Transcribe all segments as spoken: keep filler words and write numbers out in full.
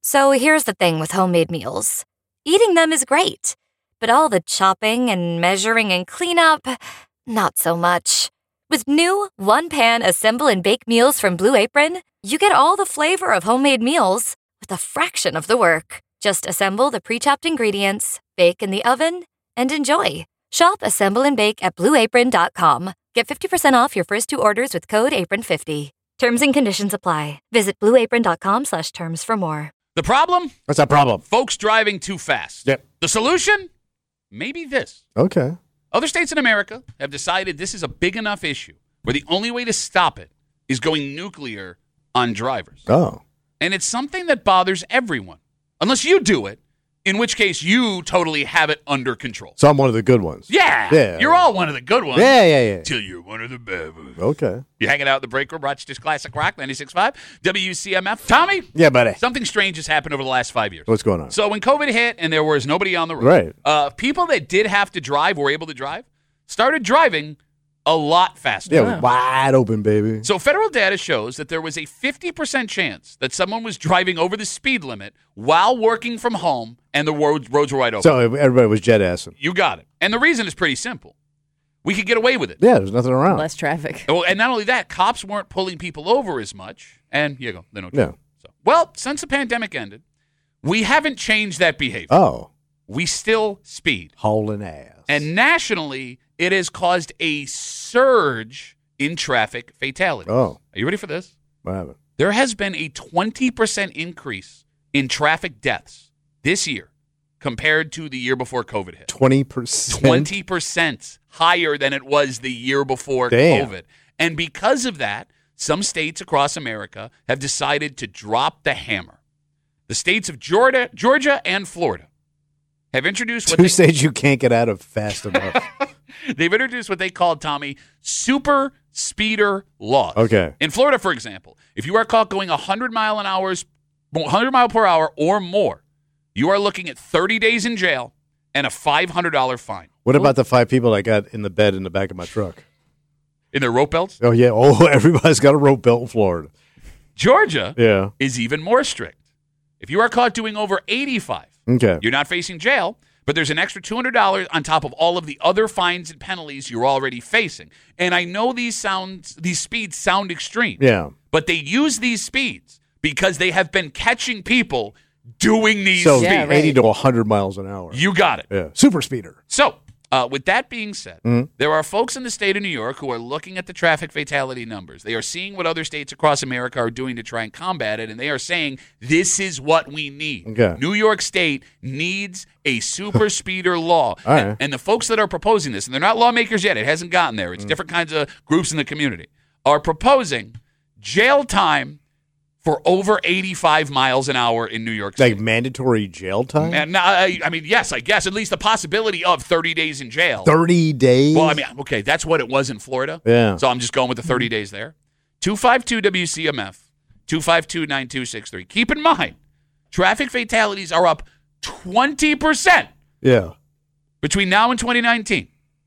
So here's the thing with homemade meals. Eating them is great, but all the chopping and measuring and cleanup, not so much. With new one-pan assemble and bake meals from Blue Apron, you get all the flavor of homemade meals with a fraction of the work. Just assemble the pre-chopped ingredients, bake in the oven, and enjoy. Shop, assemble, and bake at blue apron dot com. Get fifty percent off your first two orders with code apron fifty. Terms and conditions apply. Visit blue apron dot com slash terms for more. The problem? What's that problem? Folks driving too fast. Yep. The solution? Maybe this. Okay. Other states in America have decided this is a big enough issue where the only way to stop it is going nuclear on drivers. Oh. And it's something that bothers everyone. Unless you do it, in which case you totally have it under control. So I'm one of the good ones. Yeah. Yeah. You're all one of the good ones. Yeah, yeah, yeah. Till you're one of the bad ones. Okay. You hanging out in the break room, Rochester's Classic Rock, ninety-six point five, W C M F. Tommy? Yeah, buddy. Something strange has happened over the last five years. What's going on? So when COVID hit and there was nobody on the road, Right. uh, people that did have to drive, were able to drive, started driving a lot faster. Yeah, wide open, baby. So federal data shows that there was a fifty percent chance that someone was driving over the speed limit while working from home and the roads, roads were wide open. So everybody was jet assing. You got it. And the reason is pretty simple. We could get away with it. Yeah, there's nothing around. Less traffic. Well, and not only that, cops weren't pulling people over as much. And here you go. They don't. Yeah. So, well, since the pandemic ended, we haven't changed that behavior. Oh. We still speed. Hauling ass. And nationally, it has caused a surge in traffic fatalities. Oh. Are you ready for this? What happened? There has been a twenty percent increase in traffic deaths this year compared to the year before COVID hit. twenty percent? twenty percent higher than it was the year before Damn. COVID. And because of that, some states across America have decided to drop the hammer. The states of Georgia, Georgia and Florida have introduced what Two they, states you can't get out of fast enough. they've introduced what they called, Tommy, super speeder laws. Okay. In Florida, for example, if you are caught going one hundred mile an hour, one hundred mile per hour or more, you are looking at thirty days in jail and a five hundred dollars fine. What about the five people I got in the bed in the back of my truck? In their rope belts? Oh, yeah. Oh, everybody's got a rope belt in Florida. Georgia Yeah. is even more strict. If you are caught doing over eighty-five, Okay. you're not facing jail, but there's an extra two hundred dollars on top of all of the other fines and penalties you're already facing. And I know these sounds, these speeds sound extreme. Yeah. But they use these speeds because they have been catching people doing these So speeds. Yeah, right. eighty to one hundred miles an hour. You got it. Yeah. Super speeder. So, uh, with that being said, Mhm. there are folks in the state of New York who are looking at the traffic fatality numbers. They are seeing what other states across America are doing to try and combat it, and they are saying this is what we need. Okay. New York State needs a super speeder law. All right. and, and the folks that are proposing this, and they're not lawmakers yet, it hasn't gotten there, Mm. it's different kinds of groups in the community, are proposing jail time for over eighty-five miles an hour in New York State. Like mandatory jail time? And uh, I, I mean, yes, I guess at least the possibility of thirty days in jail. thirty days? Well, I mean, okay, that's what it was in Florida. Yeah. So I'm just going with the thirty days there. two five two W C M F, two five two, nine two six three. Keep in mind, traffic fatalities are up twenty percent Yeah. between now and twenty nineteen.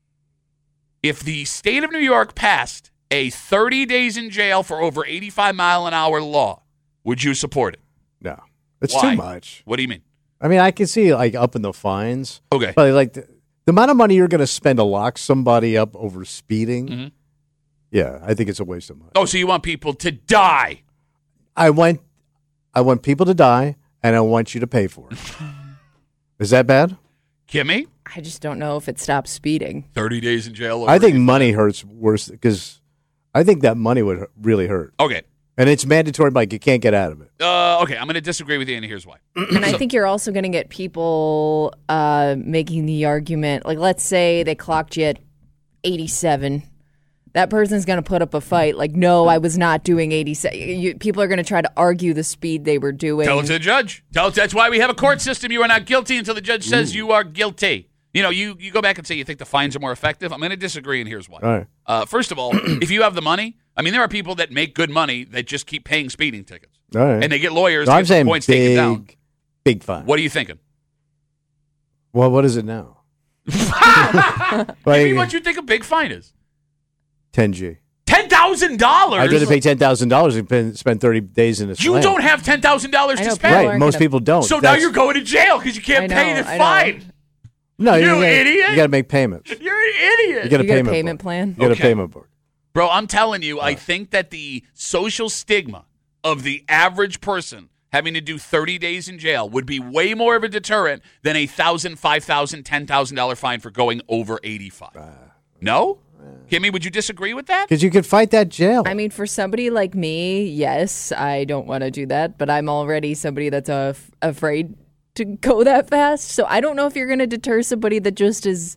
If the state of New York passed a thirty days in jail for over eighty-five mile an hour law, would you support it? No. It's Why? too much. What do you mean? I mean, I can see like up in the fines. Okay. But like the, the amount of money you're going to spend to lock somebody up over speeding, Mhm. yeah, I think it's a waste of money. Oh, so you want people to die? I want, I want people to die, and I want you to pay for it. Is that bad? Kimmy? I just don't know if it stops speeding. thirty days in jail? over I think eighty-five. money hurts worse because I think that money would really hurt. Okay. And it's mandatory, like you can't get out of it. Uh, okay, I'm going to disagree with you, and here's why. And I think you're also going to get people uh, making the argument, like let's say they clocked you at eighty-seven. That person's going to put up a fight like, no, I was not doing eighty-seven. You, people are going to try to argue the speed they were doing. Tell it to the judge. Tell it, that's why we have a court system. You are not guilty until the judge says you are guilty. You know, you, you go back and say you think the fines are more effective. I'm going to disagree, and here's why. All right. Uh, first of all, if you have the money, I mean, there are people that make good money that just keep paying speeding tickets. All right. And they get lawyers No, to I'm get the saying points taken down. big, big fine. What are you thinking? Well, what is it now? Tell me Like what you think a big fine is. ten G. ten thousand dollars. I didn't pay ten thousand dollars and spend thirty days in a You slam. don't have ten thousand dollars I to know, spend. people Right, most gonna- people don't. So now That's- you're going to jail because you can't I know, pay the I know. fine. no, you gotta, idiot. You got to make payments. You're an idiot. You got a You got a payment payment book. plan? You got Okay. a payment book. Bro, I'm telling you, I think that the social stigma of the average person having to do thirty days in jail would be way more of a deterrent than a one thousand dollars, five thousand dollars, ten thousand dollars fine for going over eighty-five. No? Kimmy, would you disagree with that? Because you could fight that jail. I mean, for somebody like me, yes, I don't want to do that, but I'm already somebody that's uh, f- afraid to go that fast. So I don't know if you're going to deter somebody that just is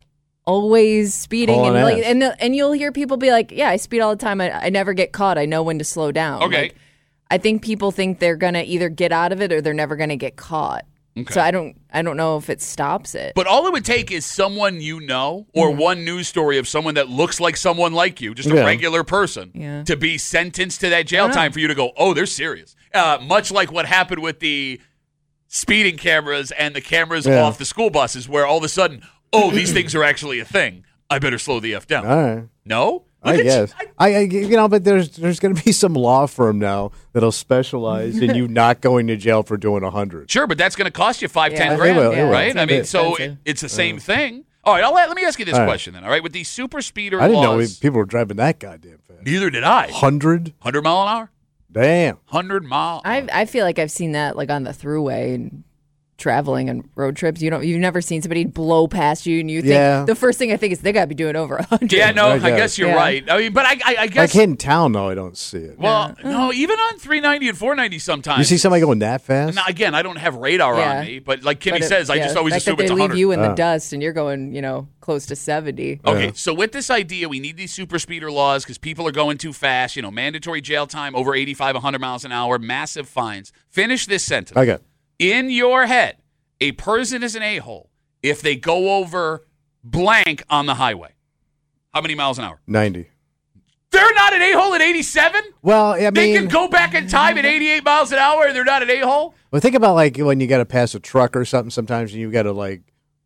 always speeding Hauling and like, ass. and the, and you'll hear people be like, "Yeah, I speed all the time. I, I never get caught. I know when to slow down." Okay. Like, I think people think they're going to either get out of it or they're never going to get caught. Okay. So I don't I don't know if it stops it. But all it would take is someone you know or Mm-hmm. one news story of someone that looks like someone like you, just a Yeah. regular person, Yeah. to be sentenced to that jail know. time for you to go, oh, they're serious. Uh, much like what happened with the speeding cameras and the cameras Yeah. off the school buses, where all of a sudden, oh, these things are actually a thing. I better slow the F down. All right. No? I Look at guess. you. I, I, you know, but there's there's going to be some law firm now that'll specialize in you not going to jail for doing a hundred. Sure, but that's going to cost you five, Yeah. ten It grand, will, it will. right? It's I mean, expensive. so it, it's the same thing. All right, I'll let, let me ask you this All right. question then. All right, with these super speeder I didn't know we, laws, people were driving that goddamn fast. neither did I. Hundred? one hundred mile an hour? Damn. one hundred mile. I I feel like I've seen that like on the throughway and traveling and road trips. You don't you've never seen somebody blow past you and you think Yeah. the first thing I think is they gotta be doing over a hundred. Yeah, no, I I guess. guess you're Yeah. right. I mean, but I, I, I Like guess. hitting town, though, I don't see it. well, no, even on three ninety and four ninety sometimes. You see somebody going that fast? Now, again, I don't have radar Yeah. on me, but like Kimmy But it- says, I yeah, just the always fact assume that it's they one leave hundred. you in the Oh. dust and you're going, you know, close to seventy. Okay, Yeah. so with this idea, we need these super speeder laws because people are going too fast. You know, mandatory jail time over eighty-five, one hundred miles an hour, massive fines. Finish this sentence. Okay. In your head, a person is an a-hole if they go over blank on the highway. How many miles an hour? ninety. They're not an a-hole at eighty-seven? Well, I They mean, can go back in time at eighty-eight miles an hour and they're not an a-hole? well, think about like when you got to pass a truck or something. Sometimes you got to like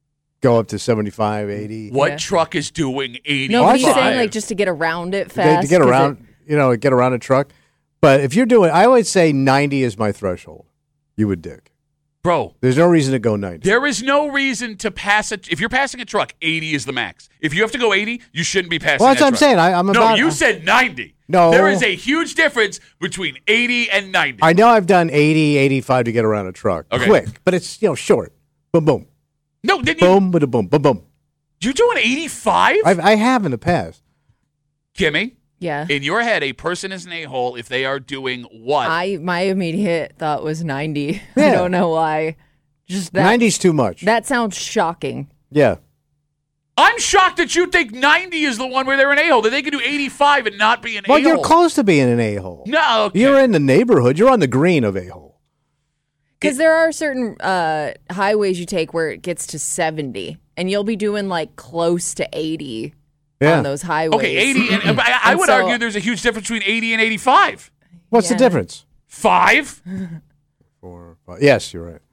go up to seventy-five, eighty. What Yeah. truck is doing eighty-five? No, but he's Watch saying like just to get around it They- fast. to get 'cause around, you know, get around a truck. But if you're doing, I would say ninety is my threshold. You would dig. Bro, There's no reason to go ninety. there is no reason to pass it. If you're passing a truck, eighty is the max. If you have to go eighty, you shouldn't be passing Well, that's that what I'm truck. saying. I, I'm No, about. you said ninety. No. There is a huge difference between eighty and ninety. I know I've done eighty, eighty-five to get around a truck. Okay. Quick, but it's, you know, short. Boom, boom. no, didn't you? Boom, boom, boom, boom, boom. You doing eighty-five? I've, I have in the past. Kimmy, Yeah. in your head, a person is an a-hole if they are doing what? I my immediate thought was ninety. I Yeah. don't know why. Just that ninety's too much. that sounds shocking. yeah. I'm shocked that you think ninety is the one where they're an a-hole, that they can do eighty-five and not be an Well, a-hole. you're close to being an a-hole. No, okay. You're in the neighborhood. You're on the green of a-hole. Because there are certain uh, highways you take where it gets to seventy, and you'll be doing like close to eighty Yeah. on those highways. Okay, eighty. And, and I, I And would so- argue there's a huge difference between eighty and eighty-five. What's Yeah. the difference? Five? Four, five. Yes, you're right.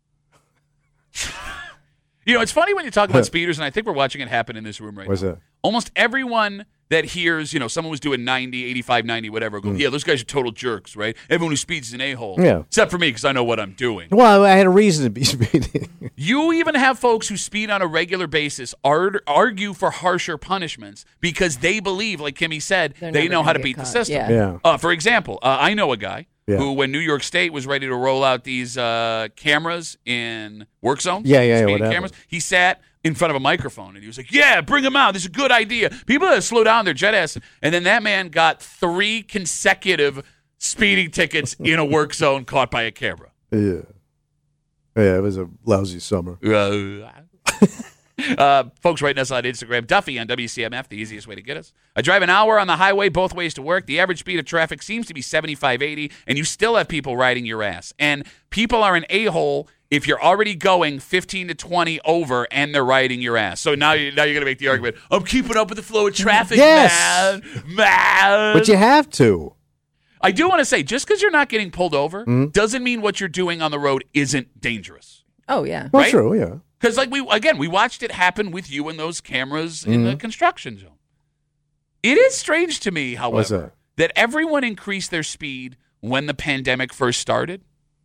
You know, it's funny when you talk about speeders, and I think we're watching it happen in this room right What's now. that? Almost everyone that hears, you know, someone was doing ninety, eighty-five, ninety, whatever, go, yeah, those guys are total jerks, right? Everyone who speeds is an a-hole. Yeah. Except for me, because I know what I'm doing. Well, I had a reason to be speeding. You even have folks who speed on a regular basis ar- argue for harsher punishments because they believe, like Kimmy said, They're they never know how gonna to get beat the caught. system. Yeah. Yeah. Uh, for example, uh, I know a guy Yeah. who, when New York State was ready to roll out these uh, cameras in work zones, Yeah, yeah, yeah, speeding what happened? cameras, he sat in front of a microphone and he was like, "Yeah, bring them out. This is a good idea. People that slow down their jet ass." And then that man got three consecutive speeding tickets in a work zone caught by a camera. Yeah. Yeah, it was a lousy summer. Uh, folks writing us on Instagram, Duffy on W C M F, the easiest way to get us. I drive an hour on the highway both ways to work. The average speed of traffic seems to be seventy-five, eighty, and you still have people riding your ass. And people are an a-hole if you're already going fifteen to twenty over and they're riding your ass. So now, you, now you're going to make the argument, I'm keeping up with the flow of traffic, Yes. man. Man. But you have to. I do want to say, just because you're not getting pulled over Mm-hmm. doesn't mean what you're doing on the road isn't dangerous. Oh yeah. Well, Right? true, yeah. Because, like, we again, we watched it happen with you and those cameras in Mm-hmm. the construction zone. It is strange to me, however, What's that? that everyone increased their speed when the pandemic first started.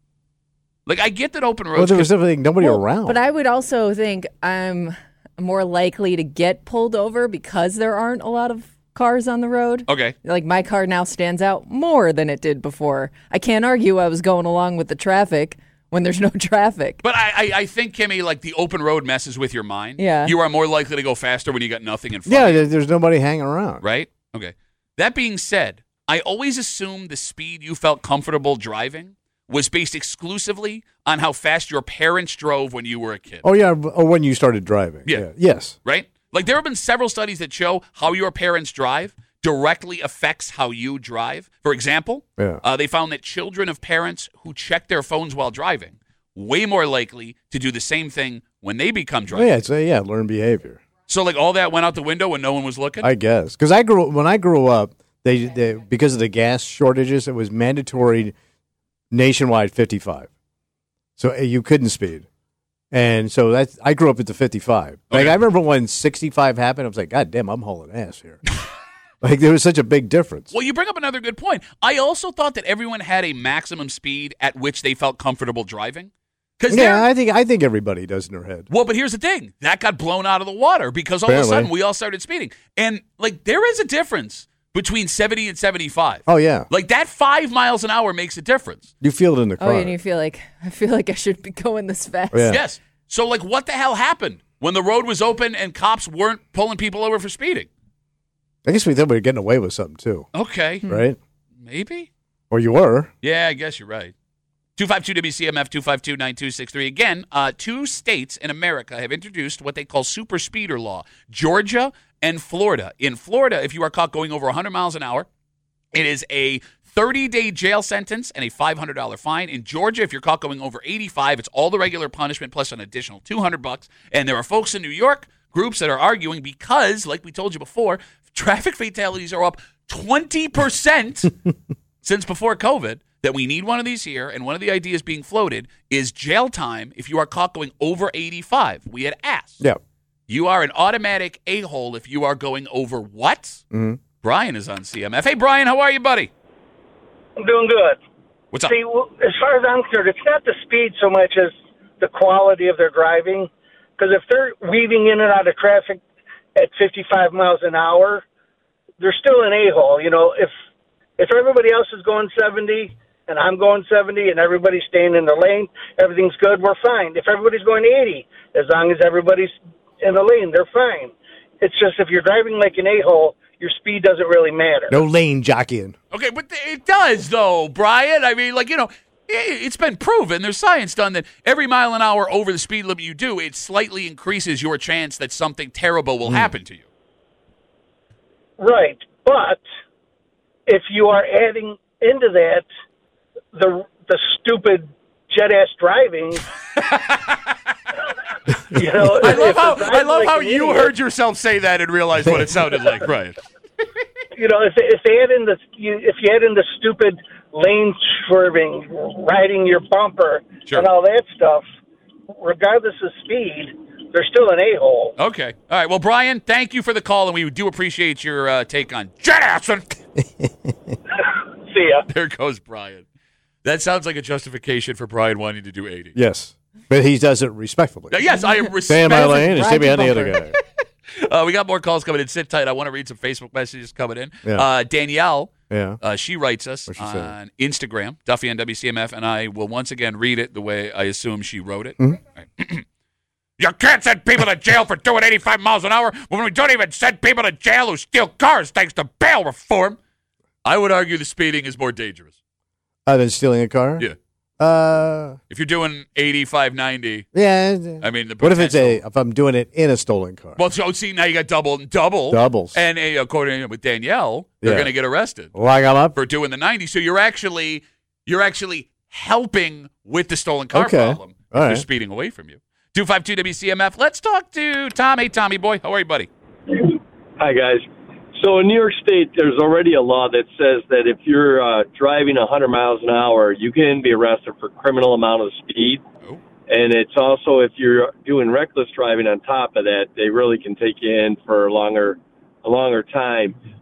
Like, I get that open roads. Well, there was could- definitely nobody Well, around. But I would also think I'm more likely to get pulled over because there aren't a lot of cars on the road. okay. Like, my car now stands out more than it did before. I can't argue I was going along with the traffic when there's no traffic. But I, I, I think, Kimmy, like the open road messes with your mind. Yeah. You are more likely to go faster when you got nothing in front yeah, of you. there- there's nobody hanging around. Right? Okay. That being said, I always assumed the speed you felt comfortable driving was based exclusively on how fast your parents drove when you were a kid. Oh yeah, or when you started driving. Yeah. Yes. Right? Like, there have been several studies that show how your parents drive directly affects how you drive. For example, Yeah. uh, they found that children of parents who check their phones while driving way more likely to do the same thing when they become Oh, drivers. yeah, it's a, yeah, learn behavior. So, like, all that went out the window when no one was looking? I guess because I grew when I grew up, they, they because of the gas shortages, it was mandatory nationwide fifty-five, so uh, you couldn't speed, and so that's I grew up at the fifty-five. Like Okay. I remember when sixty-five happened, I was like, God damn, I'm hauling ass here. Like there was such a big difference. Well, you bring up another good point. I also thought that everyone had a maximum speed at which they felt comfortable driving. Because Yeah, I think I think everybody does in their head. well, but here's the thing. That got blown out of the water because all of a Apparently. sudden we all started speeding. And, like, there is a difference between seventy and seventy-five. Oh yeah, Like, that five miles an hour makes a difference. you feel it in the car. Oh, and you feel like, I feel like I should be going this fast. Yeah. Yes. So, like, what the hell happened when the road was open and cops weren't pulling people over for speeding? I guess we thought we were getting away with something too, Okay. right? Maybe. Or you were. Yeah, I guess you're right. two five two W C M F, two five two, nine two six three. Again, uh, two states in America have introduced what they call super speeder law, Georgia and Florida. In Florida, if you are caught going over one hundred miles an hour, it is a thirty-day jail sentence and a five hundred dollars fine. In Georgia, if you're caught going over eighty-five, it's all the regular punishment plus an additional two hundred bucks. And there are folks in New York, groups that are arguing because, like we told you before, traffic fatalities are up twenty percent since before COVID, that we need one of these here. And one of the ideas being floated is jail time if you are caught going over eighty-five. We had asked. Yeah. You are an automatic a-hole if you are going over what? Mm-hmm. Brian is on C M F. Hey, Brian, how are you, buddy? I'm doing good. What's up? See, well, as far as I'm concerned, it's not the speed so much as the quality of their driving. Because if they're weaving in and out of traffic at fifty-five miles an hour, they're still an a-hole. You know, if if everybody else is going seventy and I'm going seventy and everybody's staying in the lane, everything's good, we're fine. If everybody's going eighty, as long as everybody's in the lane, they're fine. It's just if you're driving like an a-hole, your speed doesn't really matter. No lane jockeying. Okay, but it does, though, Brian. I mean, like, you know, it's been proven, there's science done, that every mile an hour over the speed limit you do, it slightly increases your chance that something terrible will happen to you. Right, but if you are adding into that the the stupid jet ass driving, you know, I love if how, you're I driving love like how an you idiot, heard yourself say that and realized what it sounded like, Brian. You know, if if they add in the you, if you add in the stupid lane swerving, riding your bumper, Sure. and all that stuff, regardless of speed, they're still an a-hole. Okay. All right. Well, Brian, thank you for the call, and we do appreciate your uh, take on jet assing. See ya. There goes Brian. That sounds like a justification for Brian wanting to do eighty. Yes, but he does it respectfully. Now, yes, I am Stay in respect. my lane and Ride stay your behind the other bumper. guy. Uh, we got more calls coming in. Sit tight. I want to read some Facebook messages coming in. Yeah. Uh, Danielle, Yeah. uh, she writes us What'd she say? on Instagram, Duffy on W C M F, and I will once again read it the way I assume she wrote it. Mm-hmm. All right. You can't send people to jail for doing eighty-five miles an hour when we don't even send people to jail who steal cars thanks to bail reform. I would argue the speeding is more dangerous. Uh, than stealing a car? Yeah. Uh, If you're doing eighty-five, ninety, yeah. I mean, the What if it's a, potential- if I'm doing it in a stolen car? Well, so see, now you got double and double. Doubles. And uh, according with Danielle, they're Yeah. going to get arrested Like I'm up? for doing the ninety. So you're actually you're actually helping with the stolen car Okay. problem. If All they're right. speeding away from you. two five two W C M F. Let's talk to Tom. Hey, Tommy boy. How are you, buddy? Hi, guys. So in New York State, there's already a law that says that if you're uh, driving one hundred miles an hour, you can be arrested for criminal amount of speed. Oh. And it's also, if you're doing reckless driving on top of that, they really can take you in for a longer, a longer time.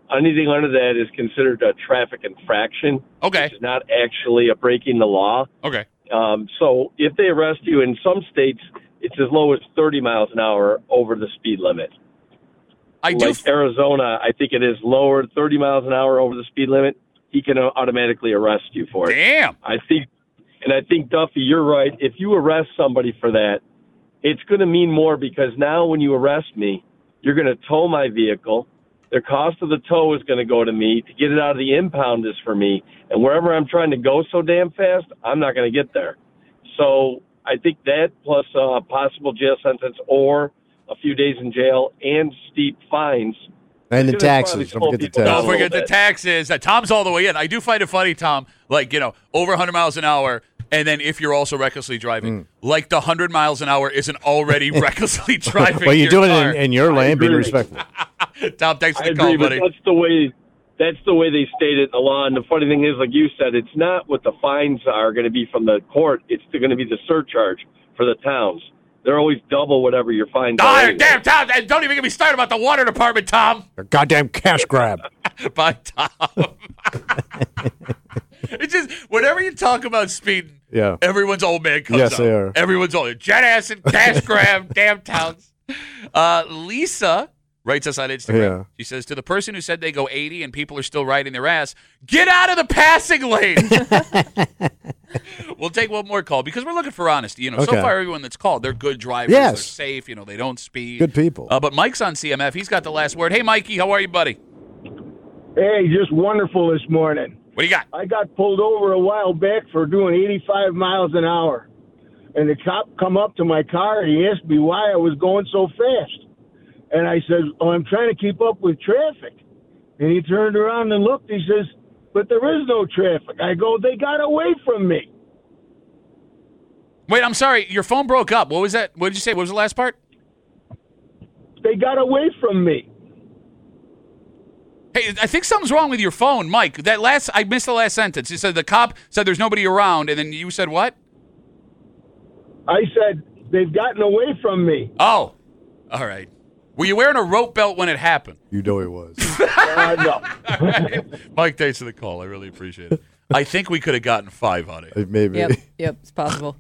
anything under that is considered a traffic infraction. Okay. Which is not actually a breaking the law. Okay. Um, so if they arrest you in some states, it's as low as thirty miles an hour over the speed limit. I do. Like Arizona, I think it is lower, thirty miles an hour over the speed limit. He can automatically arrest you for it. Damn. I think, and I think, Duffy, you're right. If you arrest somebody for that, it's going to mean more because now when you arrest me, you're going to tow my vehicle. The cost of the tow is going to go to me. To get it out of the impound is for me. And wherever I'm trying to go so damn fast, I'm not going to get there. So I think that plus a possible jail sentence or a few days in jail and steep fines. And the It's gonna taxes. probably Don't forget the slow people down Don't a taxes. forget the little bit. taxes. Uh, Tom's all the way in. I do find it funny, Tom. Like, you know, over one hundred miles an hour, and then if you're also recklessly driving, Mm. like the one hundred miles an hour isn't already recklessly driving. Well, you're your doing car. it in, in your I lane, being agree. respectful. Tom, thanks for I the call, agree, but buddy. that's the way that's the way they state it in the law. And the funny thing is, like you said, it's not what the fines are going to be from the court. It's going to be the surcharge for the towns. They're always double whatever your fines are. Oh, anyway. damn, Tom. Don't even get me started about the water department, Tom. A goddamn cash grab. Bye, Tom. It's just, whenever you talk about speeding, Yeah. everyone's old man comes Yes, out. they are. Everyone's old. Jet acid, cash grab, damn towns. Uh, Lisa writes us on Instagram. Yeah. She says, to the person who said they go eighty and people are still riding their ass, get out of the passing lane. We'll take one more call because we're looking for honesty. You know, so Okay. far everyone that's called, they're good drivers. Yes. They're safe. You know, they don't speed. Good people. Uh, but Mike's on C M F. He's got the last word. Hey, Mikey, how are you, buddy? Hey, just wonderful this morning. What do you got? I got pulled over a while back for doing eighty-five miles an hour. And the cop come up to my car and he asked me why I was going so fast. And I said, oh, I'm trying to keep up with traffic. And he turned around and looked. He says, but there is no traffic. I go, they got away from me. Wait, I'm sorry. Your phone broke up. What was that? What did you say? What was the last part? They got away from me. Hey, I think something's wrong with your phone, Mike. That last, I missed the last sentence. You said the cop said there's nobody around, and then you said what? I said, they've gotten away from me. Oh, all right. Were you wearing a rope belt when it happened? You know he was. Uh, no. All right. Mike, thanks for the call. I really appreciate it. I think we could have gotten five on it. Maybe. Yep, yep, it's possible.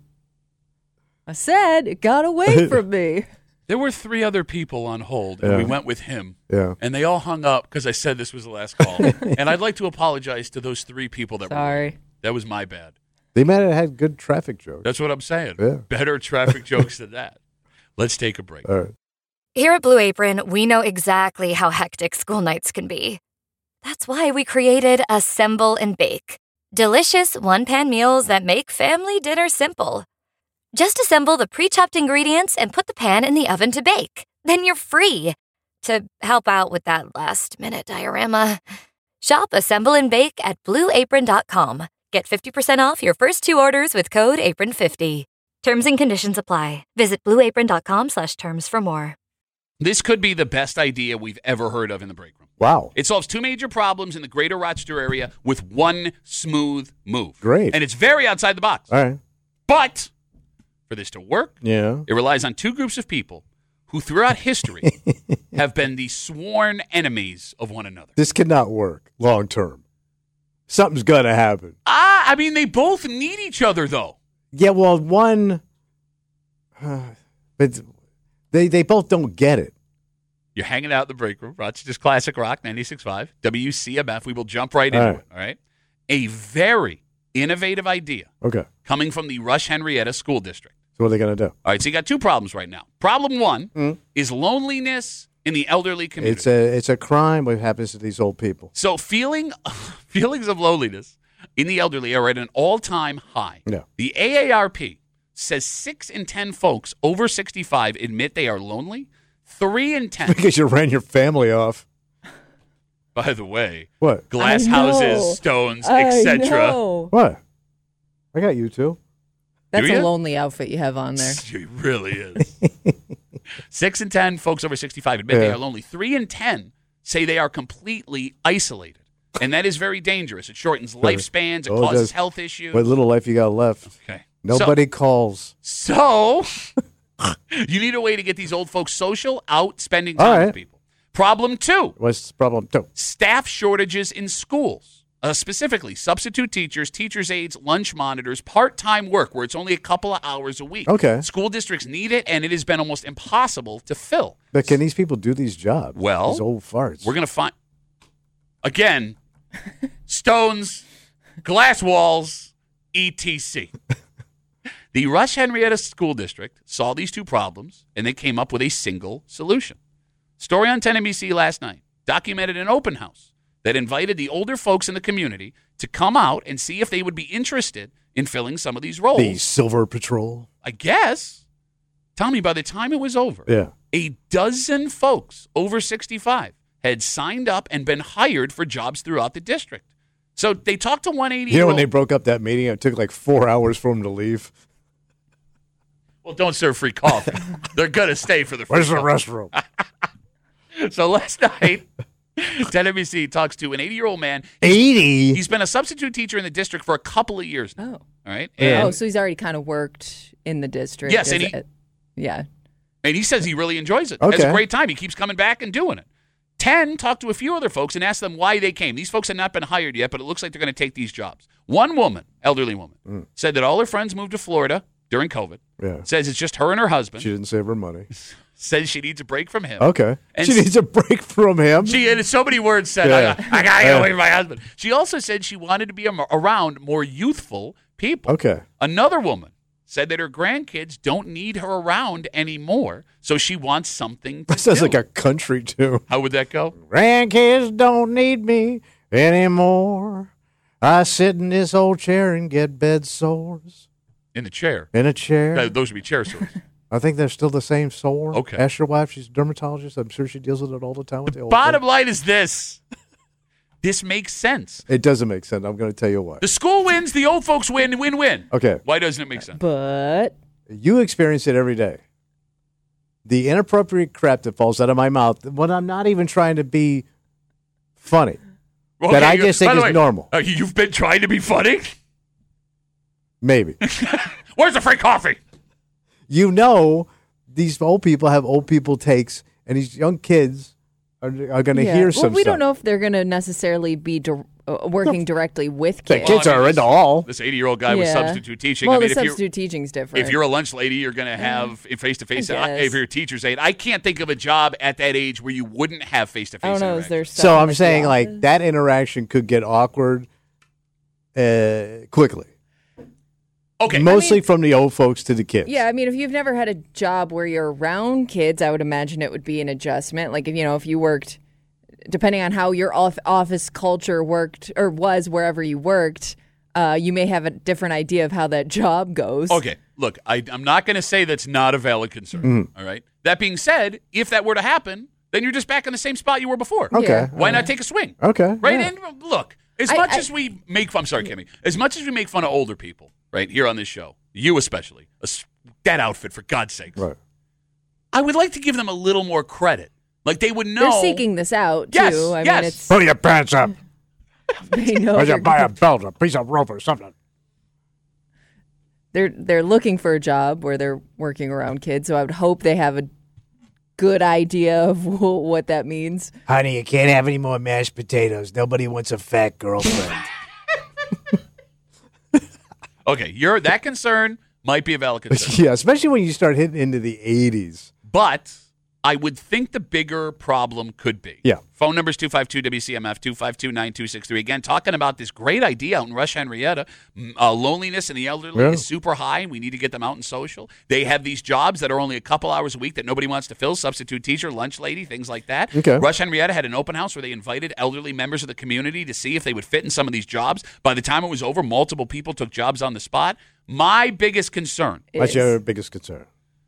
I said it got away from me. There were three other people on hold, and Yeah. we went with him. Yeah. And they all hung up because I said this was the last call. And I'd like to apologize to those three people that were. Sorry. That was my bad. They might have had good traffic jokes. That's what I'm saying. Yeah. Better traffic jokes than that. Let's take a break. All right. Here at Blue Apron, we know exactly how hectic school nights can be. That's why we created Assemble and Bake. Delicious one-pan meals that make family dinner simple. Just assemble the pre-chopped ingredients and put the pan in the oven to bake. Then you're free to help out with that last-minute diorama. Shop Assemble and Bake at blue apron dot com. Get fifty percent off your first two orders with code apron fifty. Terms and conditions apply. Visit blue apron dot com slash terms for more. This could be the best idea we've ever heard of in the break room. Wow. It solves two major problems in the greater Rochester area with one smooth move. Great. And it's very outside the box. All right. But for this to work, Yeah. it relies on two groups of people who throughout history have been the sworn enemies of one another. This cannot work long term. Something's going to happen. Ah, I mean, they both need each other, though. Yeah, well, one, uh, but they they both don't get it. You're hanging out in the break room, Rochester's Classic Rock, ninety-six point five, W C M F. We will jump right All into right. it, all right? A very innovative idea Okay. coming from the Rush Henrietta School District. So what are they going to do? All right, so you got two problems right now. Problem one Mm. is loneliness in the elderly community. It's a it's a crime what happens to these old people. So feeling feelings of loneliness in the elderly are at an all-time high. Yeah. The A A R P says six in ten folks over sixty-five admit they are lonely. Three in ten, Because you ran your family off. by the way, What? glass I know. houses, stones, I et cetera. know. What? I got you too. That's Do a ya? lonely outfit you have on there. It really is. Six in ten folks over sixty-five admit they Yeah. are lonely. Three in ten say they are completely isolated. And that is very dangerous. It shortens lifespans. It Oh, it causes does. health issues. What little life you got left? Okay. Nobody calls. So, so you need a way to get these old folks social, out spending All time right. with people. Problem two. What's the problem two? Staff shortages in schools. Uh, specifically, substitute teachers, teachers' aides, lunch monitors, part-time work where it's only a couple of hours a week. Okay. School districts need it, and it has been almost impossible to fill. But can these people do these jobs? Well, these old farts. We're going to find, again, stones, glass walls, et cetera. The Rush Henrietta School District saw these two problems, and they came up with a single solution. Story on ten N B C last night documented an open house that invited the older folks in the community to come out and see if they would be interested in filling some of these roles. The Silver Patrol. I guess. Tell me, by the time it was over, Yeah. a dozen folks over sixty-five had signed up and been hired for jobs throughout the district. So they talked to one eighty. You know when they broke up that meeting, it took like four hours for them to leave. Well, don't serve free coffee. They're going to stay for the free Where's the coffee. restroom? So last night, ten N B C talks to an eighty-year-old man. eighty? He's been a substitute teacher in the district for a couple of years now. Oh. All right. Yeah. And, Oh, so he's already kind of worked in the district. Yes, is and he- it? yeah. and he says he really enjoys it. Has Okay. a great time. He keeps coming back and doing it. ten talked to a few other folks and asked them why they came. These folks had not been hired yet, but it looks like they're going to take these jobs. One woman, elderly woman, Mm. said that all her friends moved to Florida during COVID. Yeah. Says it's just her and her husband. She didn't save her money. Says she needs a break from him. Okay. And she s- needs a break from him. She, in so many words, said, Yeah. I, I got to get Yeah. away from my husband. She also said she wanted to be am- around more youthful people. Okay. Another woman said that her grandkids don't need her around anymore, so she wants something to That sounds do. like a country tune. How would that go? Grandkids don't need me anymore. I sit in this old chair and get bed sores. In the chair. In a chair. Uh, Those would be chair sores. I think they're still the same sore. Okay. Ask your wife. She's a dermatologist. I'm sure she deals with it all the time. With the old Bottom thing. line is this. This makes sense. It doesn't make sense. I'm going to tell you why. The school wins, the old folks win, win, win. Okay. Why doesn't it make sense? But You experience it every day. The inappropriate crap that falls out of my mouth when I'm not even trying to be funny. that I you- just by think the is way, normal. uh, you've been trying to be funny? Maybe. Where's the free coffee? You know, these old people have old people takes, and these young kids are, are going to yeah. hear well, some we stuff. don't know if they're going to necessarily be di- uh, working directly with The kids. kids Well, I mean, are into all. This eighty-year-old guy was Yeah. substitute teaching. Well, I mean, the if you're, substitute teaching's different. if you're a lunch lady, you're going to have face-to-face. I uh, guess. If you're a teacher's aide, I can't think of a job at that age where you wouldn't have face-to-face I don't know. Is interaction. there stuff So in I'm the saying, like, office? that interaction could get awkward uh, quickly. Okay. Mostly mean- from the old folks to the kids. Yeah, I mean, if you've never had a job where you're around kids, I would imagine it would be an adjustment. Like, if you know, if you worked, depending on how your off- office culture worked or was wherever you worked, uh, you may have a different idea of how that job goes. Okay, look, I, I'm not going to say that's not a valid concern. Mm-hmm. All right. That being said, if that were to happen, then you're just back in the same spot you were before. Okay. Yeah. Why not take a swing? Okay. Right? yeah. And look, as I- much I- as we make fun, I'm sorry, Kimmy, as much as we make fun of older people, right, here on this show, you especially, a s- that outfit, for God's sake, Right. I would like to give them a little more credit. Like they would know. They're seeking this out too. Yes, I yes. mean, it's Pull your pants up. they know Or you they're, buy a belt, a piece of rope or something. they're they're looking for a job where they're working around kids. So I would hope they have a good idea of wh- what that means. Honey, you can't have any more mashed potatoes. Nobody wants a fat girlfriend. Okay, you're that concern might be a valid concern. Yeah, especially when you start hitting into the eighties. But I would think the bigger problem could be. Yeah. Phone number is two five two W C M F, two five two, nine two six three. Again, talking about this great idea out in Rush Henrietta. M- Uh, loneliness in the elderly Yeah. is super high, and we need to get them out and social. They have these jobs that are only a couple hours a week that nobody wants to fill, substitute teacher, lunch lady, things like that. Okay. Rush Henrietta had an open house where they invited elderly members of the community to see if they would fit in some of these jobs. By the time it was over, multiple people took jobs on the spot. My biggest concern, What's is- your biggest concern?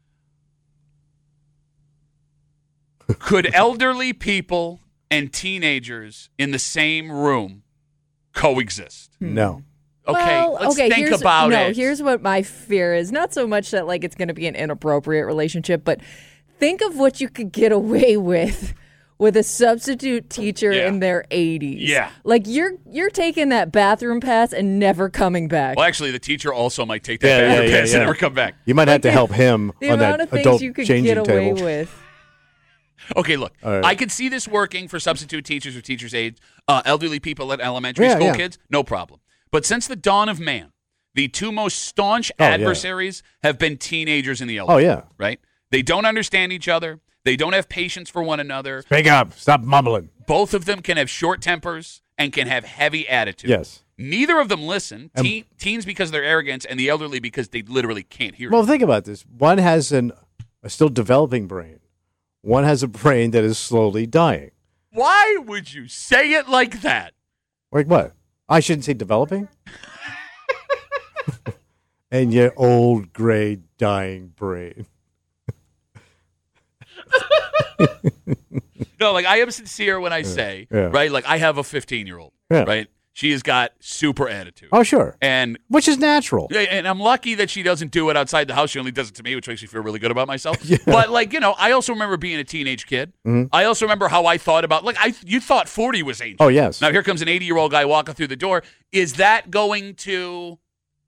could elderly people and teenagers in the same room coexist? No. Okay, Well, let's okay, think here's, about no, it. here's what my fear is. Not so much that like it's going to be an inappropriate relationship, but think of what you could get away with with a substitute teacher Yeah. in their eighties. Yeah. Like you're you're taking that bathroom pass and never coming back. Well, actually, the teacher also might take that Yeah, bathroom yeah, yeah, pass yeah. and never come back. You might have to help him the on amount that of things adult you could changing get away table. with. Okay, look, All right. I could see this working for substitute teachers or teachers' aides, uh, elderly people at elementary Yeah, school yeah. kids, no problem. But since the dawn of man, the two most staunch Oh, yeah. adversaries have been teenagers and the Oh, elderly. yeah. Right? They don't understand each other. They don't have patience for one another. Speak up. Stop mumbling. Both of them can have short tempers and can have heavy attitudes. Yes. Neither of them listen. Teen, teens because of their arrogance, and the elderly because they literally can't hear. Well, it. think about this. One has an, a still developing brain. One has a brain that is slowly dying. Why would you say it like that? Like what? I shouldn't say developing. And your old, gray, dying brain. No, like I am sincere when I say, yeah. right? Like I have a fifteen-year-old, Yeah. right? She has got super attitude. Oh, sure. And Which is natural. Yeah, and I'm lucky that she doesn't do it outside the house. She only does it to me, which makes me feel really good about myself. Yeah. But like, you know, I also remember being a teenage kid. Mhm. I also remember how I thought about like I you thought forty was ancient. Oh, yes. Now here comes an eighty-year-old guy walking through the door. Is that going to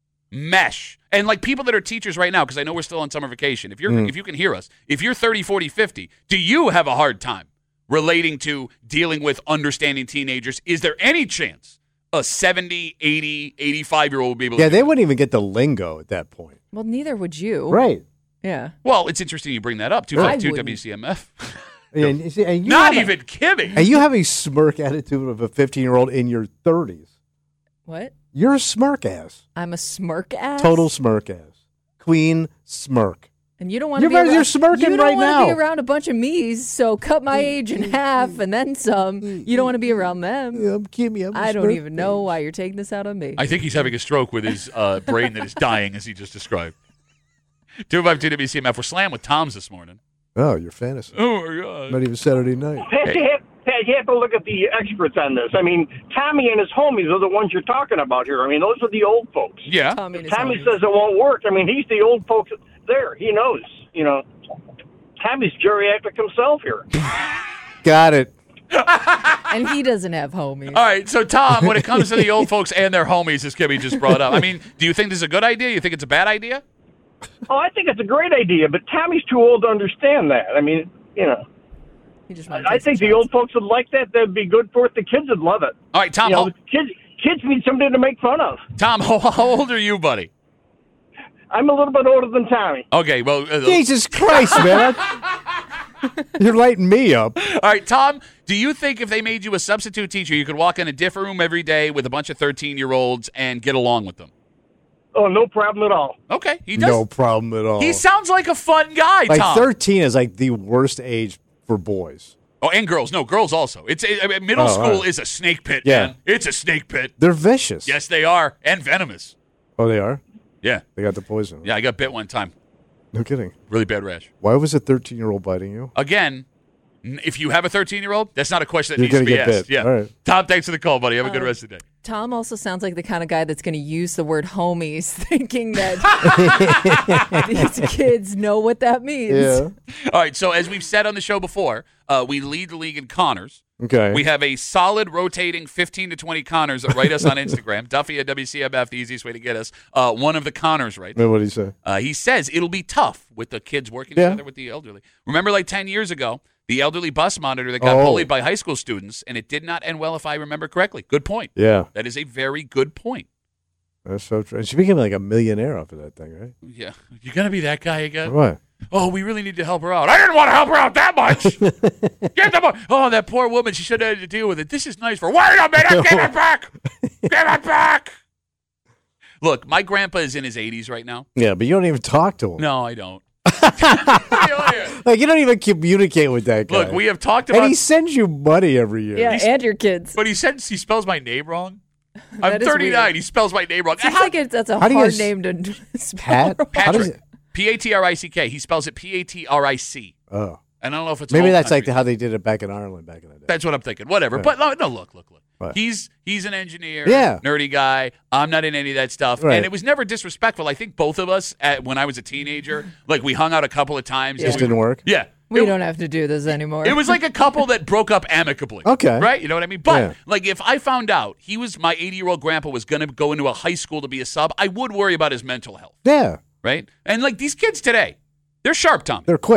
mesh? And like people that are teachers right now, because I know we're still on summer vacation. If you're Mm. if you can hear us, if you're thirty, forty, fifty, do you have a hard time relating to dealing with understanding teenagers? Is there any chance a seventy, eighty, eighty-five-year-old would be able to Yeah, do they that? wouldn't even get the lingo at that point. Well, neither would you. Right. Yeah. Well, it's interesting you bring that up. two I five two wouldn't. W C M F. And, you see, and you Not have a- even kidding. and you have a smirk attitude of a fifteen-year-old in your thirties. What? You're a smirk ass. I'm a smirk ass. Total smirk ass. Queen smirk. And you don't want to You're be very- around, you're smirking you don't right wanna be now. around a bunch of me's, so cut my age in half and then some. You don't want to be around them. Yeah, I'm Kimmy. I'm a I don't smirk even know face. why you're taking this out on me. I think he's having a stroke with his uh, brain that is dying, as he just described. two five two W C M F. We're slammed with Tom's this morning. Oh, you're fantasy. Oh, my God. Not even Saturday night. Pat, you have, Pat, you have to look at the experts on this. I mean, Tommy and his homies are the ones you're talking about here. I mean, those are the old folks. Yeah. Tommy and his Tommy homies. says it won't work. I mean, he's the old folks there. He knows, you know. Tommy's geriatric himself here. Got it. And he doesn't have homies. All right, so Tom, when it comes to the old folks and their homies, as Kimmy just brought up, I mean, do you think this is a good idea? You think it's a bad idea? Oh, I think it's a great idea, but Tommy's too old to understand that. I mean, you know, He just wanted to I take some think the shots. old folks would like that. That'd be good for it. The kids would love it. All right, Tom, You know, how, kids, kids need somebody to make fun of. Tom, how, how old are you, buddy? I'm a little bit older than Tommy. Okay, well, uh, Jesus Christ, man. You're lighting me up. all right, Tom, do you think if they made you a substitute teacher, you could walk in a different room every day with a bunch of thirteen-year-olds and get along with them? Oh, no problem at all. Okay, he does. No problem at all. He sounds like a fun guy, like Tom. thirteen is like the worst age for boys. Oh, and girls. No, girls also. It's I mean, middle Oh, school all right. is a snake pit, Yeah. man. It's a snake pit. They're vicious. Yes, they are, and venomous. Oh, they are? Yeah, They got the poison. yeah. I got bit one time. No kidding. Really bad rash. Why was a thirteen-year-old biting you? Again, n- if you have a thirteen-year-old, that's not a question that You're needs to gonna be get asked. bit. Yeah. All right. Tom, thanks for the call, buddy. Have a good Uh, rest of the day. Tom also sounds like the kind of guy that's going to use the word homies, thinking that these kids know what that means. Yeah. All right. So as we've said on the show before, uh, we lead the league in Connors. Okay. We have a solid rotating fifteen to twenty Connors that write us on Instagram. Duffy at W C M F, the easiest way to get us. Uh, one of the Connors, right? What did he say? Uh, he says it'll be tough with the kids working Yeah. together with the elderly. Remember, like ten years ago, the elderly bus monitor that got Oh. bullied by high school students, and it did not end well, if I remember correctly. Good point. Yeah. That is a very good point. That's so true. And she became like a millionaire off of that thing, right? Yeah. You're going to be that guy again? What? Oh, we really need to help her out. I didn't want to help her out that much. Get the mo- oh, that poor woman. She should have had to deal with it. This is nice for. Wait a minute. Give it back. Give it back. Look, my grandpa is in his eighties right now. Yeah, but you don't even talk to him. No, I don't. What are you on here? Like, you don't even communicate with that guy. Look, we have talked And about. he sends you money every year. Yeah, He's- and your kids. But he says he spells my name wrong. I'm That is thirty-nine. weird. He spells my name wrong. Seems How- like it's, that's a how do you hard guys- name to spell. Pat? wrong. How does Patrick. it? P A T R I C K. He spells it P A T R I C. Oh. And I don't know if it's Maybe home that's like country. the, how they did it back in Ireland back in the day. That's what I'm thinking. Whatever. Right. But no, no, look, look, look. What? He's he's an engineer, Yeah. nerdy guy. I'm not in any of that stuff. Right. And it was never disrespectful. I think both of us, at, when I was a teenager, like we hung out a couple of times. It and just we- didn't work? Yeah. We It- don't have to do this anymore. It was like a couple that broke up amicably. Okay. Right? You know what I mean? But, Yeah. like, if I found out he was my eighty-year-old grandpa was going to go into a high school to be a sub, I would worry about his mental health. Yeah. Right? And, like, these kids today, they're sharp, Tom. They're quick.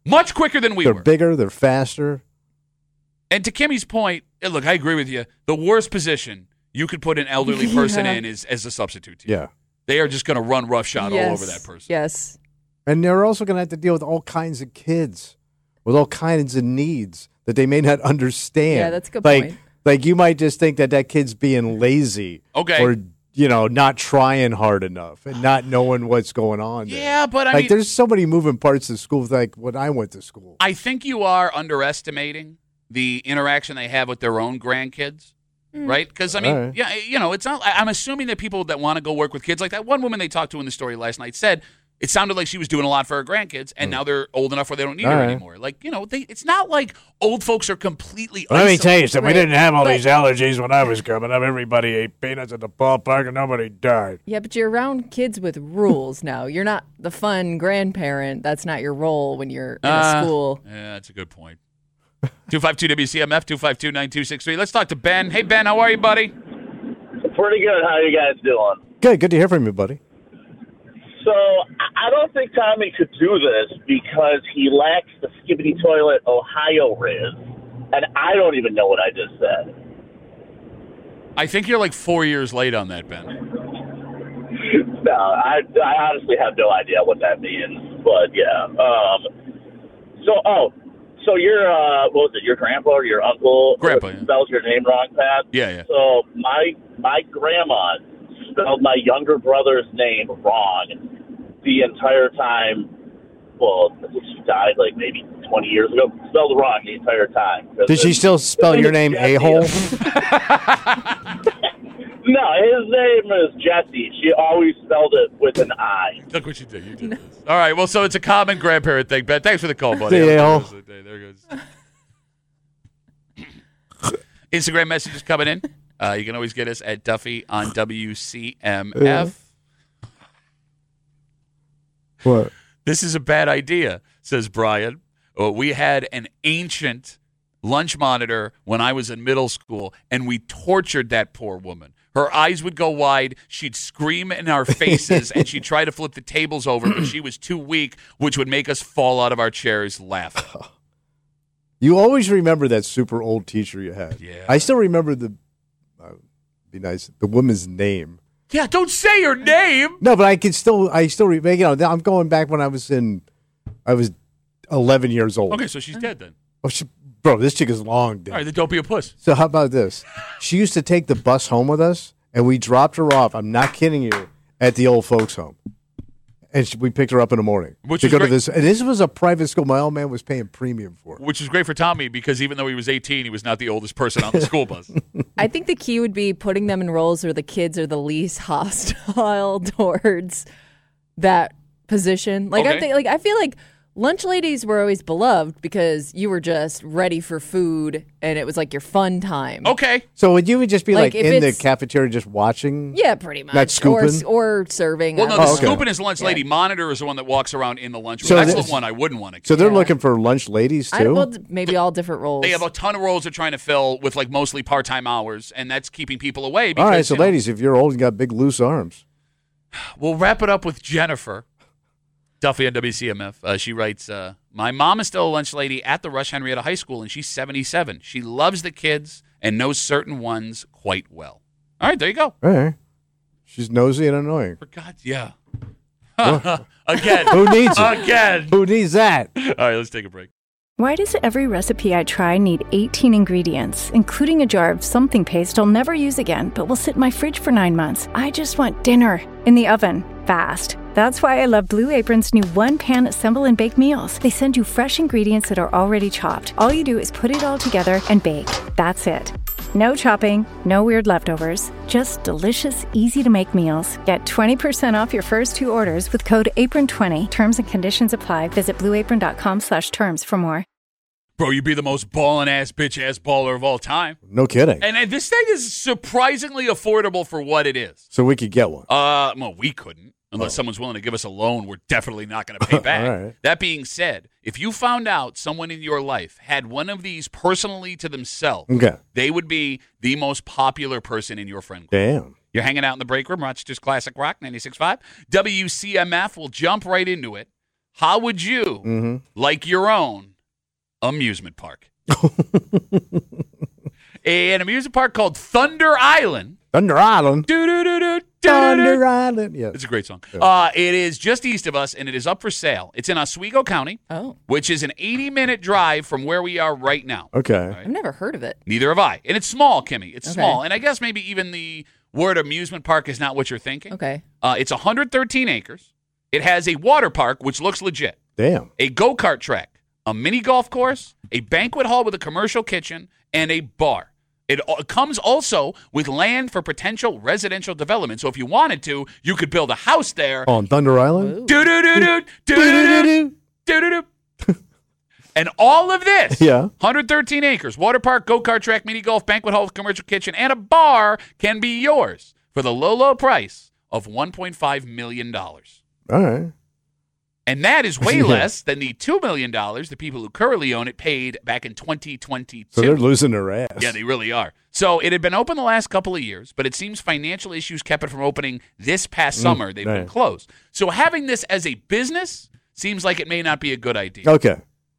Much quicker than we They're were. bigger. They're faster. And to Kimmy's point, eh, look, I agree with you. The worst position you could put an elderly person Yeah. in is as a substitute team. Yeah. They are just going to run roughshod yes. all over that person. Yes. And they're also going to have to deal with all kinds of kids with all kinds of needs that they may not understand. Yeah, that's a good like, point. Like you might just think that that kid's being lazy. Okay. Or, you know, not trying hard enough and not knowing what's going on there. Yeah, but I like mean, there's so many moving parts of school like when I went to school. I think you are underestimating the interaction they have with their own grandkids. Right? Because, I mean, All right. yeah, you know, it's not. I- I'm assuming that people that want to go work with kids like that. One woman they talked to in the story last night said it sounded like she was doing a lot for her grandkids, and now they're old enough where they don't need All her right. anymore. Like, you know, they, it's not like old folks are completely. Let me isolated. tell you something. We Right. didn't have all But- these allergies when I was coming up. Everybody ate peanuts at the ballpark and nobody died. Yeah, but you're around kids with rules now. You're not the fun grandparent. That's not your role when you're in Uh, a school. Yeah, that's a good point. two five two W C M F, two five two, nine two six three. Let's talk to Ben. Hey, Ben, how are you, buddy? Pretty good. How you guys doing? Good. Good to hear from you, buddy. So I don't think Tommy could do this because he lacks the skibbity toilet Ohio riz, and I don't even know what I just said. I think you're like four years late on that, Ben. No, I, I honestly have no idea what that means, but yeah. Um, so, oh, so your uh, what was it? Your grandpa or your uncle Grandpa, yeah. spelled your name wrong, Pat? Yeah, yeah. So my my grandma spelled my younger brother's name wrong the entire time. Well, I think she died like maybe twenty years ago. Spelled it wrong the entire time. Did she still spell your name Jesse. a-hole? No, his name is Jesse. She always spelled it with an I. Look what you did. You did this. All right. Well, so it's a common grandparent thing, Ben. Thanks for the call, buddy. See ya, I'll- ho. There goes. Instagram messages coming in. Uh, you can always get us at Duffy on W C M F. What? This is a bad idea, says Brian. Uh, we had an ancient lunch monitor when I was in middle school, and we tortured that poor woman. Her eyes would go wide. She'd scream in our faces, and she'd try to flip the tables over, but she was too weak, which would make us fall out of our chairs laughing. You always remember that super old teacher you had. Yeah. I still remember the, uh, be nice, the woman's name. Yeah, don't say her name. No, but I can still, I still, re- you know, I'm going back when I was in, I was eleven years old. Okay, so she's dead then. Oh, she, bro, this chick is long dead. All right, then don't be a puss. So how about this? She used to take the bus home with us, and we dropped her off. I'm not kidding you, at the old folks' home, and she, we picked her up in the morning Which to is go to great. this. And this was a private school. My old man was paying premium for it. Which is great for Tommy because even though he was eighteen, he was not the oldest person on the school bus. I think the key would be putting them in roles where the kids are the least hostile towards that position. Like Okay. I think, like I feel like lunch ladies were always beloved because you were just ready for food and it was like your fun time. Okay. So would you would just be Like, like, if in the it's- cafeteria just watching? Yeah, pretty much. Not or, scooping? or serving. Well, I no, don't the Oh, okay. scooping is lunch lady. Monitor is the one that walks around in the lunchroom. So That's this- the one I wouldn't want to So they're Yeah. looking for lunch ladies I, too. well, d- maybe all different roles. They have a ton of roles they're trying to fill with like mostly part-time hours, and that's keeping people away. Because, All right, so you know, ladies, if you're old and got big loose arms, we'll wrap it up with Jennifer Duffy on W C M F. Uh, she writes, uh, my mom is still a lunch lady at the Rush Henrietta High School, and she's seventy-seven. She loves the kids and knows certain ones quite well. All right, there you go. all right. She's nosy and annoying. For God's, yeah. Again. Who needs it? Again. Who needs that? All right, let's take a break. Why does every recipe I try need eighteen ingredients, including a jar of something paste I'll never use again, but will sit in my fridge for nine months? I just want dinner in the oven, fast. That's why I love Blue Apron's new one-pan assemble and bake meals. They send you fresh ingredients that are already chopped. All you do is put it all together and bake. That's it. No chopping, no weird leftovers, just delicious, easy-to-make meals. Get twenty percent off your first two orders with code apron twenty. Terms and conditions apply. Visit blueapron.com slash terms for more. Bro, you be the most ballin' ass bitch ass baller of all time. No kidding. And, and this thing is surprisingly affordable for what it is. So we could get one. Uh, well, we couldn't. Unless Oh. someone's willing to give us a loan, we're definitely not going to pay back. All right. That being said, if you found out someone in your life had one of these personally to themselves, Okay. they would be the most popular person in your friend group. Damn. You're hanging out in the break room, Rochester's Classic Rock, ninety-six point five. W C M F will jump right into it. how would you Mm-hmm. like your own amusement park? An amusement park called Thunder Island. Thunder Island. Do-do-do-do, Thunder do-do-do. Island. Yeah. It's a great song. Yeah. Uh, it is just east of us, and it is up for sale. It's in Oswego County, Oh, which is an eighty-minute drive from where we are right now. Okay. I've never heard of it. Neither have I. And it's small, Kimmy. It's Okay. small. And I guess maybe even the word amusement park is not what you're thinking. Okay. Uh, it's one hundred thirteen acres. It has a water park, which looks legit, Damn. a go-kart track, a mini golf course, a banquet hall with a commercial kitchen, and a bar. It al- comes also with land for potential residential development. So if you wanted to, you could build a house there. On Thunder Island? Ooh. Do-do-do-do, do-do-do-do, do-do-do. And all of this, Yeah. one hundred thirteen acres, water park, go-kart track, mini golf, banquet hall, commercial kitchen, and a bar can be yours for the low, low price of one point five million dollars. All right. And that is way Yeah. less than the two million dollars the people who currently own it paid back in twenty twenty-two. So they're losing their ass. Yeah, they really are. So it had been open the last couple of years, but it seems financial issues kept it from opening this past summer. They've been right. closed. So having this as a business seems like it may not be a good idea. Okay.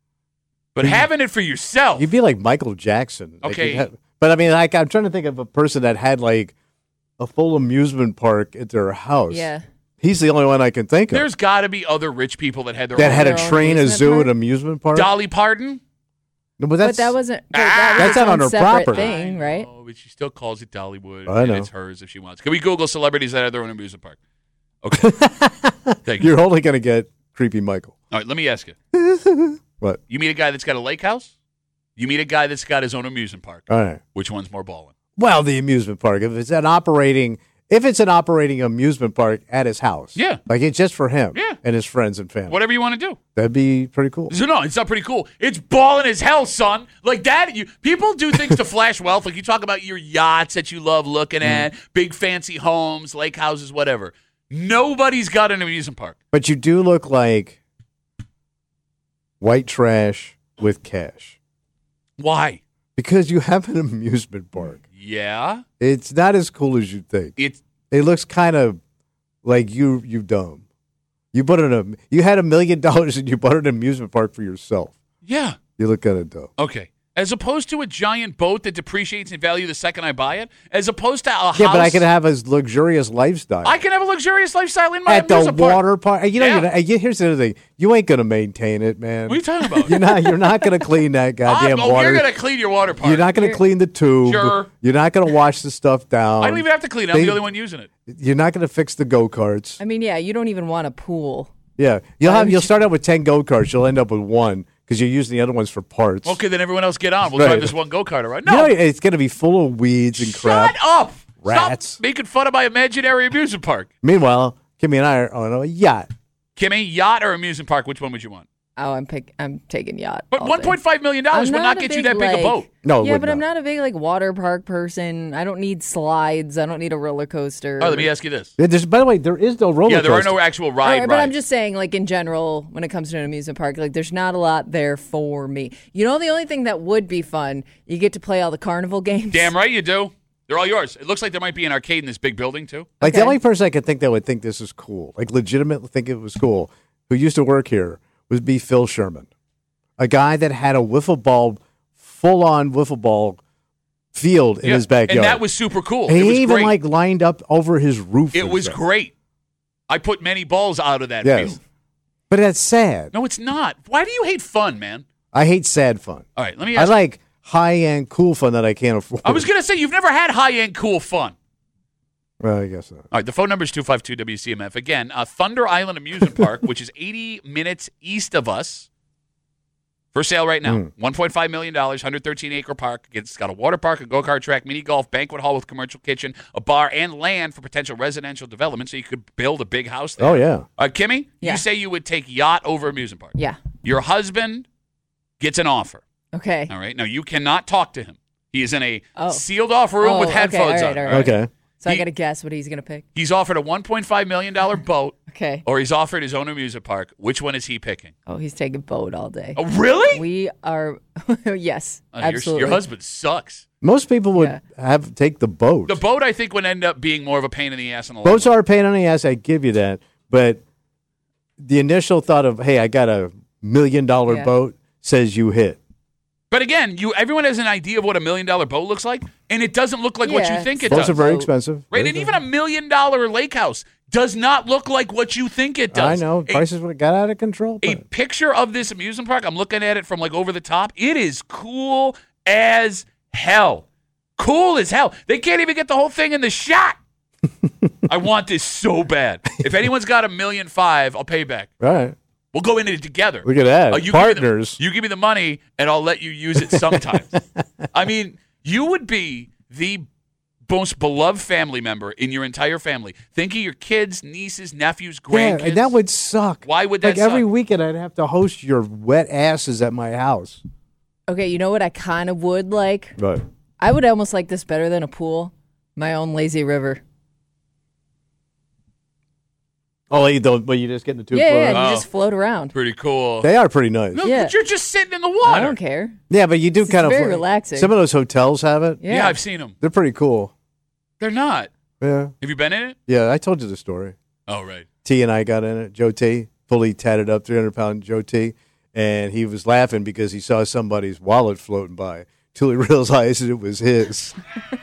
But having it for yourself, You'd be like Michael Jackson. Like, Okay. you'd have- but I mean, like, I'm trying to think of a person that had like a full amusement park at their house. Yeah. He's the only one I can think of there's got to be other rich people that had their that own. had a their own train, a amusement zoo, park? and amusement park. Dolly Parton. No, but that's but that wasn't. But Ah, that was that's its not own on her separate property. thing, right? Oh, but she still calls it Dollywood. I and know. it's hers if she wants. Can we Google celebrities that have their own amusement park? Okay. Thank you. you're only going to get creepy Michael. All right, let me ask you. What? You meet a guy that's got a lake house? You meet a guy that's got his own amusement park. All right. Which one's more ballin'? Well, the amusement park. If it's an operating, if it's an operating amusement park at his house, Yeah. like it's just for him, Yeah. and his friends and family. Whatever you want to do. That'd be pretty cool. So no, it's not pretty cool. It's ballin' as hell, son. Like that, you people do things to flash wealth. Like you talk about your yachts that you love looking at, big fancy homes, lake houses, whatever. Nobody's got an amusement park. But you do look like white trash with cash Why? because you have an amusement park. Yeah, It's not as cool as you think. it's It looks kind of like you you dumb. You put in a you had a million dollars and you bought an amusement park for yourself. yeah. You look kind of dumb. Okay. As opposed to a giant boat that depreciates in value the second I buy it, as opposed to a house. Yeah, but I could have a luxurious lifestyle. I can have a luxurious lifestyle in my at the amusement park. water park. You know, Yeah. you know, you- here's the other thing. You ain't gonna maintain it, man. What are you talking about? You're not. You're not gonna clean that goddamn oh, water. you're gonna clean your water park. You're not gonna clean the tube. Sure. You're not gonna wash the stuff down. I don't even have to clean it. I'm They- the only one using it. You're not gonna fix the go karts. I mean, yeah, you don't even want a pool. Yeah, you'll Why have. would You'll you- start out with ten go karts. You'll end up with one because you're using the other ones for parts. Okay, then everyone else get on. We'll Right. drive this one go kart around. You No, know, it's gonna be full of weeds and crap. shut up. Rats. Stop making fun of my imaginary amusement park. Meanwhile, Kimmy and I are on a yacht. Kimmy, yacht or amusement park? Which one would you want? Oh, I'm pick. I'm taking yacht. But all one day. point five million dollars I'm would not a get you big, that big like- a boat. No, it yeah, would but I'm not. not a big like water park person. I don't need slides. I don't need a roller coaster. Oh, let me ask you this. Yeah, there's, by the way, there is no roller Yeah, there are coaster. no actual All ride right, but I'm rides. just saying, like in general, when it comes to an amusement park, like there's not a lot there for me. You know, the only thing that would be fun, you get to play all the carnival games. Damn right you do. They're all yours. It looks like there might be an arcade in this big building, too. Like the Okay. only person I could think that would think this is cool, like legitimately think it was cool, who used to work here, would be Phil Sherman, a guy that had a wiffle ball, full on wiffle ball field in Yeah, his backyard. And that was super cool. And it he was even great. like lined up over his roof. it and was stuff. great. I put many balls out of that Yes, field. but that's sad. No, it's not. Why do you hate fun, man? I hate sad fun. All right, let me I ask like high end cool fun that I can't afford. I was going to say, you've never had high-end cool fun. Well, I guess not. All right, the phone number is two five two W C M F. Again, uh, Thunder Island Amusement Park, which is eighty minutes east of us, for sale right now. Mm. one point five million dollars, one hundred thirteen acre park. It's got a water park, a go-kart track, mini golf, banquet hall with commercial kitchen, a bar, and land for potential residential development, so you could build a big house there. Oh yeah. Uh, Kimmy, Yeah. you say you would take yacht over amusement park. Yeah. Your husband gets an offer. Okay. All right. Now, you cannot talk to him. He is in a Oh. sealed-off room Oh, with okay, headphones all right, on. all right. Okay. So He- I got to guess what he's gonna pick. He's offered a one point five million dollars boat, Okay. or he's offered his own amusement park. Which one is he picking? Oh, he's taking boat all day. Oh, really? We are. yes. Uh, your- absolutely. Your, husband sucks. Most people would Yeah. have take the boat. The boat, I think, would end up being more of a pain in the ass in the long Boats run. are a pain in the ass. I give you that, but the initial thought of, hey, I got a million dollar Yeah. boat says you hit. But again, you everyone has an idea of what a million dollar boat looks like, and it doesn't look like what Yeah, you think it Boats does. are very Boat. expensive. Right, Very and even a million dollar lake house does not look like what you think it I does. know. A- Prices would have got out of control. A but- picture of this amusement park, I'm looking at it from like over the top. It is cool as hell. Cool as hell. They can't even get the whole thing in the shot. I want this so bad. If anyone's got a million five, I'll pay back. All right. We'll go into it together. Look at that. Uh, you Partners. Give me the, you give me the money, and I'll let you use it sometimes. I mean, you would be the most beloved family member in your entire family. Think of your kids, nieces, nephews, Yeah, grandkids. and that would suck. Why would that Like every suck? weekend, I'd have to host your wet asses at my house. Okay, you know what I kind of would like? But I would almost like this better than a pool. My own lazy river. oh, you don't. But you just get in the tube. Yeah, float. yeah, and Oh. you just float around. Pretty cool. They are pretty nice. No, Yeah. but you're just sitting in the water. I don't care. Yeah, but you do It's kind of very relaxing. Some of those hotels have it. Yeah. Yeah, I've seen them. They're pretty cool. They're not. Yeah, Have you been in it? yeah. I told you the story. Oh, right. T and I got in it. Joe T, fully tatted up, three hundred pound Joe T, and he was laughing because he saw somebody's wallet floating by till he realized it was his.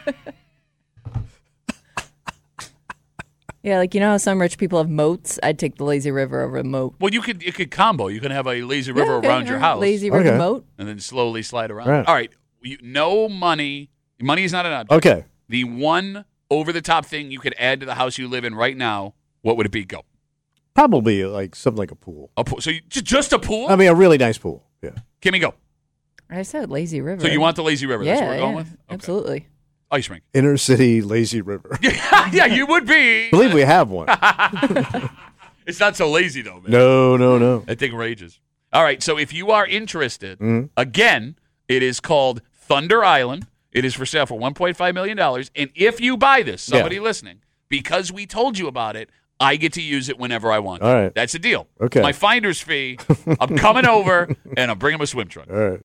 Yeah, like you know how some rich people have moats? I'd take the lazy river over a moat. Well, you could you could combo. You can have a lazy river Yeah, okay, around your all right. house, Lazy river Okay. moat. and then slowly slide around. Right. All right. You, no money. Money is not an object. Okay, The one over the top thing you could add to the house you live in right now, what would it be? Go. probably like something like a pool. A pool. So you, ju- just a pool? I mean, a really nice pool. Yeah. Kimmy, go. I said lazy river. So you want the lazy river? Yeah, That's what we're going yeah, with? Okay. absolutely. Ice rink. Inner city lazy river. Yeah, you would be. I believe we have one. It's not so lazy, though, man. No, no, no. That thing rages. All right, so if you are interested, Mhm. again, it is called Thunder Island. It is for sale for one point five million dollars. And if you buy this, somebody Yeah. listening, because we told you about it, I get to use it whenever I want. All right. That's the deal. Okay. My finder's fee, I'm coming over, and I'm bringing a swim trunk. All right.